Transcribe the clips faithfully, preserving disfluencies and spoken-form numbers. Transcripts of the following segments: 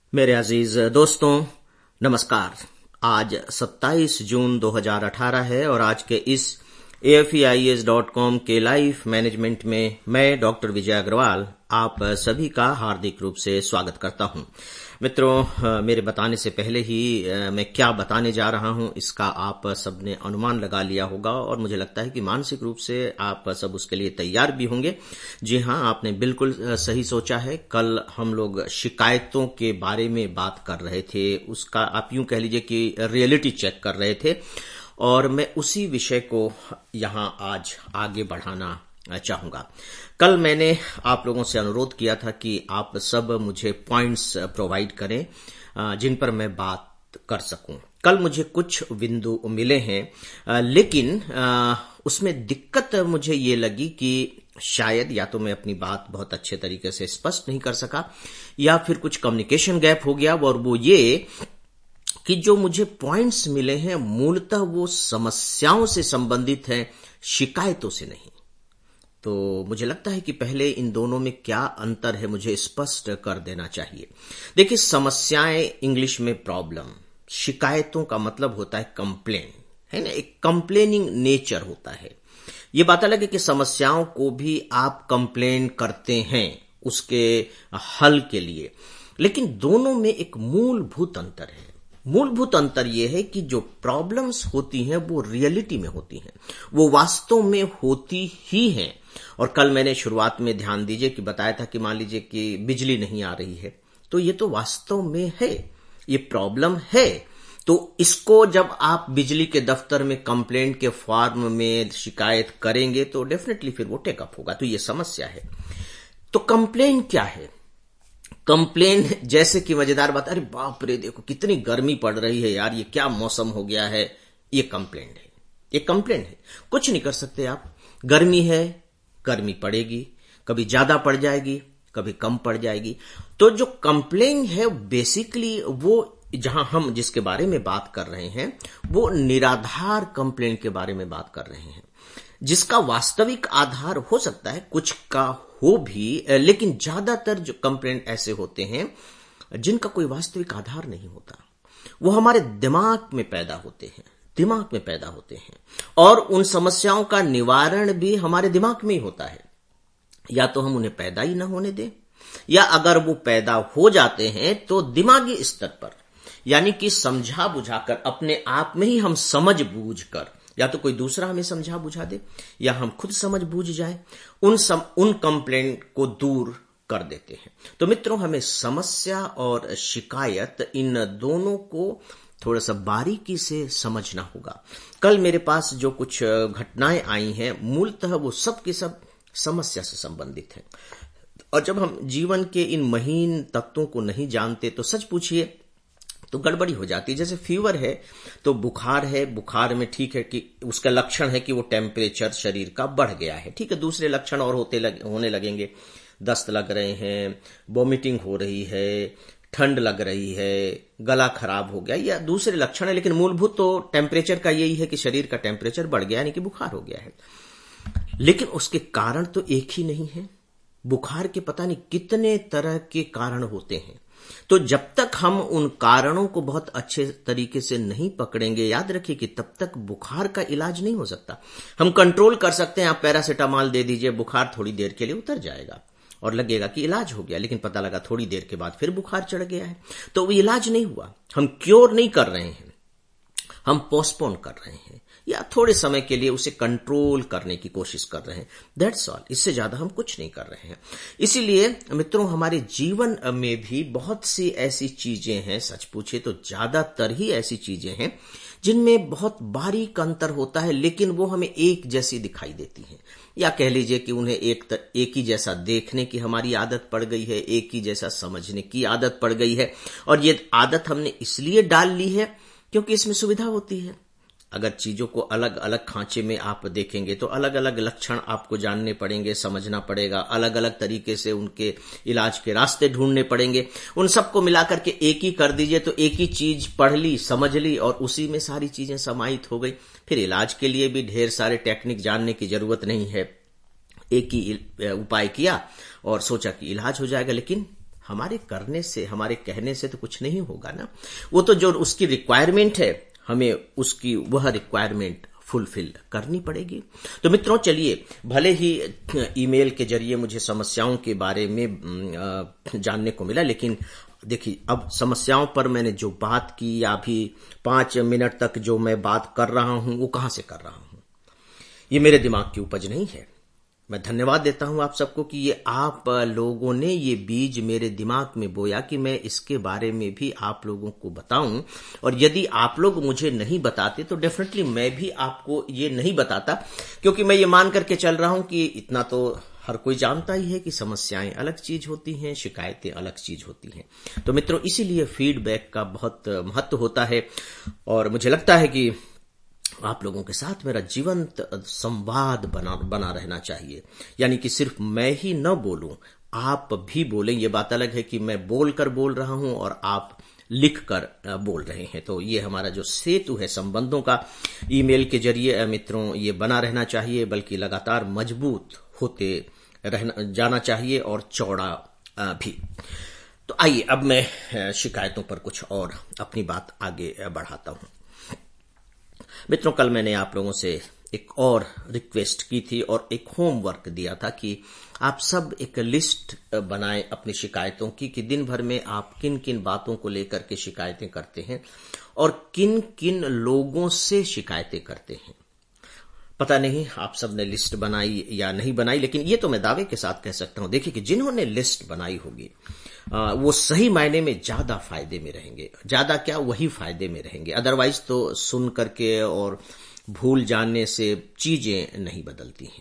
मेरे अजीज दोस्तों, नमस्कार। आज सत्ताईस जून दो हज़ार अठारह है और आज के इस A F E I S dot com के लाइफ मैनेजमेंट में मैं डॉक्टर विजय अग्रवाल आप सभी का हार्दिक रूप से स्वागत करता हूं। मित्रों, मेरे बताने से पहले ही मैं क्या बताने जा रहा हूं इसका आप सबने अनुमान लगा लिया होगा और मुझे लगता है कि मानसिक रूप से आप सब उसके लिए तैयार भी होंगे। जी हां, आपने बिल्कुल सही सोचा है। कल हम लोग शिकायतों के बारे में बात कर रहे थे, उसका आप यूं कह लीजिए कि रियलिटी चेक कर रहे थे और मैं उसी विषय को यहां आज आगे बढ़ाना चाहूंगा। कल मैंने आप लोगों से अनुरोध किया था कि आप सब मुझे पॉइंट्स प्रोवाइड करें जिन पर मैं बात कर सकूं। कल मुझे कुछ बिंदु मिले हैं, लेकिन उसमें दिक्कत मुझे ये लगी कि शायद या तो मैं अपनी बात बहुत अच्छे तरीके से स्पष्ट नहीं कर सका या फिर कुछ कम्युनिकेशन गैप हो गया, और वो ये कि जो मुझे पॉइंट्स मिले हैं मूलतः वो समस्याओं से संबंधित हैं, शिकायतों से नहीं। तो मुझे लगता है कि पहले इन दोनों में क्या अंतर है मुझे स्पष्ट कर देना चाहिए। देखिए, समस्याएं इंग्लिश में प्रॉब्लम, शिकायतों का मतलब होता है कंप्लेन, है ना, एक कंप्लेनिंग नेचर होता है। ये बात अलग है कि समस्याओं को भी आप कंप्लेन करते हैं उसके हल के लिए, लेकिन दोनों में एक मूलभूत अंतर है। मूलभूत अंतर यह है कि जो प्रॉब्लम्स होती हैं वो रियलिटी में होती हैं, वो वास्तव में होती ही हैं। और कल मैंने शुरुआत में ध्यान दीजिए कि बताया था कि मान लीजिए कि बिजली नहीं आ रही है, तो ये तो वास्तव में है, ये प्रॉब्लम है। तो इसको जब आप बिजली के दफ्तर में कंप्लेंट के फॉर्म में शिकायत करेंगे तो डेफिनेटली फिर वो टेकअप होगा। तो ये समस्या है। तो कंप्लेन क्या है? कंप्लेन जैसे कि मजेदार बात, अरे बाप रे देखो कितनी गर्मी पड़ रही है यार, ये क्या मौसम हो गया है, ये कंप्लेन है। ये कंप्लेन है, कुछ नहीं कर सकते आप। गर्मी है, गर्मी पड़ेगी, कभी ज्यादा पड़ जाएगी, कभी कम पड़ जाएगी। तो जो कंप्लेन है बेसिकली वो जहां हम जिसके बारे में बात कर रहे हैं वो निराधार कंप्लेन के बारे में बात कर रहे हैं, जिसका वास्तविक आधार हो सकता है कुछ का हो भी, लेकिन ज्यादातर जो कंप्लेंट ऐसे होते हैं जिनका कोई वास्तविक आधार नहीं होता। वो हमारे दिमाग में पैदा होते हैं दिमाग में पैदा होते हैं और उन समस्याओं का निवारण भी हमारे दिमाग में ही होता है। या तो हम उन्हें पैदा ही ना होने दें, या अगर वो पैदा हो जाते हैं तो दिमागी स्तर पर, यानी कि समझा बुझाकर, अपने आप में ही हम समझ बूझ कर, या तो कोई दूसरा हमें समझा बुझा दे या हम खुद समझ बूझ जाए, उन सम, उन कंप्लेंट को दूर कर देते हैं। तो मित्रों, हमें समस्या और शिकायत इन दोनों को थोड़ा सा बारीकी से समझना होगा। कल मेरे पास जो कुछ घटनाएं आई हैं मूलतः वो सब के सब समस्या से संबंधित हैं। और जब हम जीवन के इन महीन तत्वों को नहीं जानते तो सच पूछिए तो गड़बड़ी हो जाती है। जैसे फीवर है तो बुखार है, बुखार में ठीक है कि उसका लक्षण है कि वो टेम्परेचर शरीर का बढ़ गया है, ठीक है। दूसरे लक्षण और होते लग, होने लगेंगे, दस्त लग रहे हैं, वॉमिटिंग हो रही है, ठंड लग रही है, गला खराब हो गया, या दूसरे लक्षण है, लेकिन मूलभूत तो टेम्परेचर का यही है कि शरीर का टेम्परेचर बढ़ गया, यानी कि बुखार हो गया है। लेकिन उसके कारण तो एक ही नहीं है। बुखार के पता नहीं कितने तरह के कारण होते हैं। तो जब तक हम उन कारणों को बहुत अच्छे तरीके से नहीं पकड़ेंगे, याद रखिए कि तब तक बुखार का इलाज नहीं हो सकता। हम कंट्रोल कर सकते हैं, आप पैरासीटामोल दे दीजिए, बुखार थोड़ी देर के लिए उतर जाएगा और लगेगा कि इलाज हो गया, लेकिन पता लगा थोड़ी देर के बाद फिर बुखार चढ़ गया है। तो वो इलाज नहीं हुआ। हम क्योर नहीं कर रहे हैं, हम पोस्टपोन कर रहे हैं या थोड़े समय के लिए उसे कंट्रोल करने की कोशिश कर रहे हैं। दैट्स ऑल, इससे ज्यादा हम कुछ नहीं कर रहे हैं। इसीलिए मित्रों, हमारे जीवन में भी बहुत सी ऐसी चीजें हैं, सच पूछे तो ज्यादातर ही ऐसी चीजें हैं जिनमें बहुत बारीक अंतर होता है, लेकिन वो हमें एक जैसी दिखाई देती हैं। या कह लीजिए कि उन्हें एक तर, एक ही जैसा देखने की हमारी आदत पड़ गई है, एक ही जैसा समझने की आदत पड़ गई है। और ये आदत हमने इसलिए डाल ली है क्योंकि इसमें सुविधा होती है। अगर चीजों को अलग अलग खांचे में आप देखेंगे तो अलग अलग लक्षण आपको जानने पड़ेंगे, समझना पड़ेगा, अलग अलग तरीके से उनके इलाज के रास्ते ढूंढने पड़ेंगे। उन सबको मिलाकर के एक ही कर दीजिए तो एक ही चीज पढ़ ली, समझ ली और उसी में सारी चीजें समाहित हो गई। फिर इलाज के लिए भी ढेर सारे टेक्निक जानने की जरूरत नहीं है। एक ही उपाय किया और सोचा कि इलाज हो जाएगा, लेकिन हमारे करने से, हमारे कहने से तो कुछ नहीं होगा ना। वो तो जो उसकी रिक्वायरमेंट है, हमें उसकी वह रिक्वायरमेंट फुलफिल करनी पड़ेगी। तो मित्रों, चलिए, भले ही ईमेल के जरिए मुझे समस्याओं के बारे में जानने को मिला, लेकिन देखिए, अब समस्याओं पर मैंने जो बात की या अभी पांच मिनट तक जो मैं बात कर रहा हूं, वो कहां से कर रहा हूं? ये मेरे दिमाग की उपज नहीं है। मैं धन्यवाद देता हूं आप सबको कि ये आप लोगों ने ये बीज मेरे दिमाग में बोया कि मैं इसके बारे में भी आप लोगों को बताऊं। और यदि आप लोग मुझे नहीं बताते तो डेफिनेटली मैं भी आपको ये नहीं बताता, क्योंकि मैं ये मान करके चल रहा हूं कि इतना तो हर कोई जानता ही है कि समस्याएं अलग चीज होती हैं, शिकायतें अलग चीज होती हैं। तो मित्रों, इसीलिए फीडबैक का बहुत महत्व होता है और मुझे लगता है कि आप लोगों के साथ मेरा जीवंत संवाद बना बना रहना चाहिए। यानी कि सिर्फ मैं ही न बोलूं, आप भी बोलें। ये बात अलग है कि मैं बोलकर बोल रहा हूं और आप लिख कर बोल रहे हैं। तो ये हमारा जो सेतु है संबंधों का, ईमेल के जरिए मित्रों, ये बना रहना चाहिए, बल्कि लगातार मजबूत होते रहना जाना चाहिए और चौड़ा भी। तो आइए, अब मैं शिकायतों पर कुछ और अपनी बात आगे बढ़ाता हूं। मित्रों, कल मैंने आप लोगों से एक और रिक्वेस्ट की थी और एक होमवर्क दिया था कि आप सब एक लिस्ट बनाएं अपनी शिकायतों की, कि दिन भर में आप किन किन बातों को लेकर के शिकायतें करते हैं और किन किन लोगों से शिकायतें करते हैं। पता नहीं आप सब ने लिस्ट बनाई या नहीं बनाई, लेकिन ये तो मैं दावे के साथ कह सकता हूं, देखिए कि जिन्होंने लिस्ट बनाई होगी आ, वो सही मायने में ज्यादा फायदे में रहेंगे। ज्यादा क्या, वही फायदे में रहेंगे। अदरवाइज तो सुन करके और भूल जाने से चीजें नहीं बदलती हैं।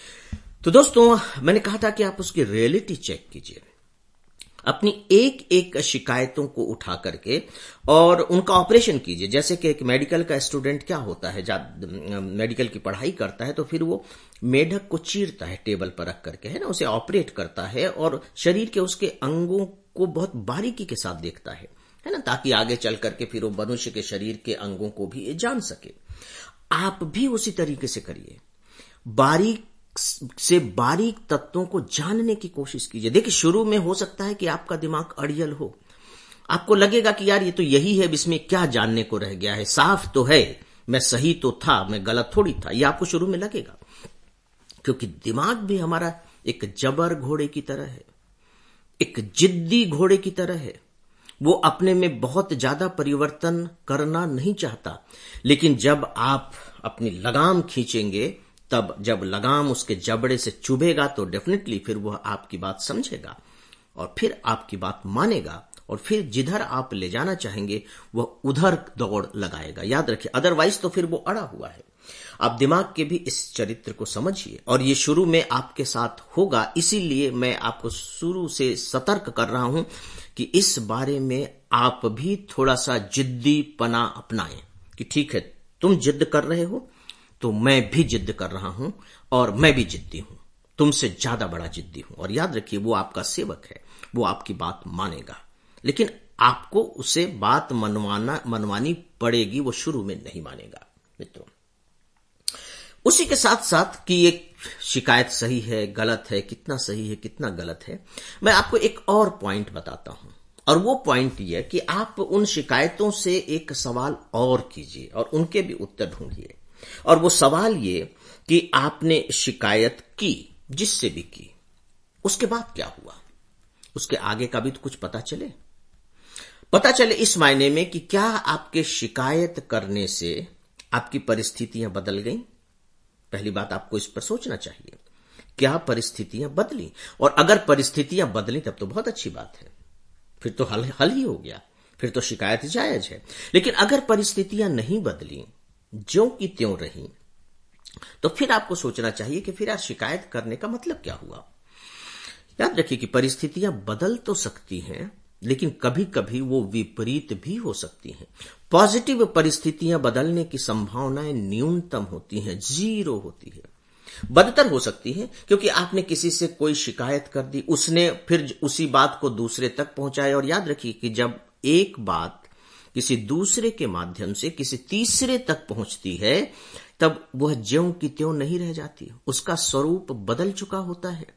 तो दोस्तों, मैंने कहा था कि आप उसकी रियलिटी चेक कीजिए, अपनी एक एक शिकायतों को उठा करके और उनका ऑपरेशन कीजिए। जैसे कि एक मेडिकल का स्टूडेंट क्या होता है, जब मेडिकल की पढ़ाई करता है तो फिर वो मेढक को चीरता है टेबल पर रख करके, है ना, उसे ऑपरेट करता है और शरीर के उसके अंगों को बहुत बारीकी के साथ देखता है, है ना, ताकि आगे चल करके फिर वो मनुष्य के शरीर के अंगों को भी जान सके। आप भी उसी तरीके से करिए, बारीक से बारीक तत्वों को जानने की कोशिश कीजिए। देखिए, शुरू में हो सकता है कि आपका दिमाग अड़ियल हो, आपको लगेगा कि यार ये तो यही है, इसमें क्या जानने को रह गया है, साफ तो है, मैं सही तो था, मैं गलत थोड़ी था। ये आपको शुरू में लगेगा, क्योंकि दिमाग भी हमारा एक जबर घोड़े की तरह है, एक जिद्दी घोड़े की तरह है। वो अपने में बहुत ज्यादा परिवर्तन करना नहीं चाहता, लेकिन जब आप अपनी लगाम खींचेंगे, तब जब लगाम उसके जबड़े से चुभेगा तो डेफिनेटली फिर वह आपकी बात समझेगा और फिर आपकी बात मानेगा और फिर जिधर आप ले जाना चाहेंगे वह उधर दौड़ लगाएगा। याद रखिए, अदरवाइज तो फिर वो अड़ा हुआ है। आप दिमाग के भी इस चरित्र को समझिए, और ये शुरू में आपके साथ होगा। इसीलिए मैं आपको शुरू से सतर्क कर रहा हूं कि इस बारे में आप भी थोड़ा सा जिद्दीपना अपनाएं, कि ठीक है, तुम जिद्द कर रहे हो तो मैं भी जिद्द कर रहा हूं और मैं भी जिद्दी हूं, तुमसे ज्यादा बड़ा जिद्दी हूं। और याद रखिए, वो आपका सेवक है, वो आपकी बात मानेगा, लेकिन आपको उसे बात मनवाना मनवानी पड़ेगी, वो शुरू में नहीं मानेगा। मित्रों, उसी के साथ साथ कि ये शिकायत सही है गलत है, कितना सही है कितना गलत है, मैं आपको एक और पॉइंट बताता हूं। और वो पॉइंट ये कि आप उन शिकायतों से एक सवाल और कीजिए और उनके भी उत्तर ढूंढिए। और वो सवाल ये कि आपने शिकायत की, जिससे भी की, उसके बाद क्या हुआ, उसके आगे का भी तो कुछ पता चले। पता चले इस मायने में कि क्या आपके शिकायत करने से आपकी परिस्थितियां बदल गईं। पहली बात आपको इस पर सोचना चाहिए, क्या परिस्थितियां बदली। और अगर परिस्थितियां बदली तब तो बहुत अच्छी बात है, फिर तो हल हल ही हो गया, फिर तो शिकायत जायज है। लेकिन अगर परिस्थितियां नहीं बदली, ज्यों की त्यों रही, तो फिर आपको सोचना चाहिए कि फिर आज शिकायत करने का मतलब क्या हुआ। याद रखिए कि परिस्थितियां बदल तो सकती हैं, लेकिन कभी कभी वो विपरीत भी हो सकती हैं। पॉजिटिव परिस्थितियां बदलने की संभावनाएं न्यूनतम होती हैं, जीरो होती है। बदतर हो सकती है क्योंकि आपने किसी से कोई शिकायत कर दी, उसने फिर उसी बात को दूसरे तक पहुंचाया। और याद रखिए कि जब एक बात किसी दूसरे के माध्यम से किसी तीसरे तक पहुंचती है, तब वह ज्यों की त्यों नहीं रह जाती, उसका स्वरूप बदल चुका होता है।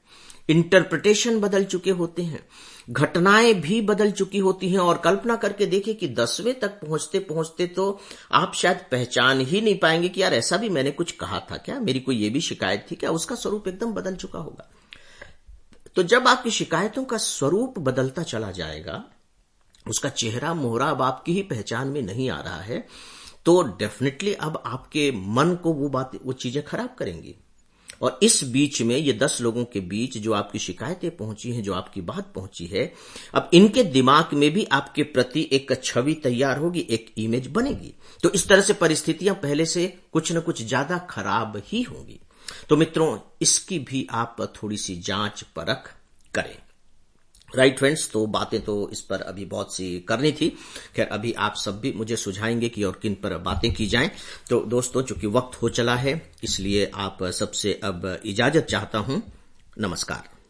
इंटरप्रिटेशन बदल चुके होते हैं, घटनाएं भी बदल चुकी होती हैं। और कल्पना करके देखिए कि दसवें तक पहुंचते पहुंचते तो आप शायद पहचान ही नहीं पाएंगे कि यार ऐसा भी मैंने कुछ कहा था क्या, मेरी कोई ये भी शिकायत थी क्या। उसका स्वरूप एकदम बदल चुका होगा। तो जब आपकी शिकायतों का स्वरूप बदलता चला जाएगा, उसका चेहरा मोहरा अब आपकी ही पहचान में नहीं आ रहा है, तो डेफिनेटली अब आपके मन को वो बात वो चीजें खराब करेंगी। और इस बीच में ये दस लोगों के बीच जो आपकी शिकायतें पहुंची हैं, जो आपकी बात पहुंची है, अब इनके दिमाग में भी आपके प्रति एक छवि तैयार होगी, एक इमेज बनेगी। तो इस तरह से परिस्थितियां पहले से कुछ न कुछ ज्यादा खराब ही होंगी। तो मित्रों, इसकी भी आप थोड़ी सी जांच परख करें। राइट फ्रेंड्स, तो बातें तो इस पर अभी बहुत सी करनी थी। खैर, अभी आप सब भी मुझे सुझाएंगे कि और किन पर बातें की जाएं। तो दोस्तों, चूंकि वक्त हो चला है, इसलिए आप सबसे अब इजाजत चाहता हूं। नमस्कार।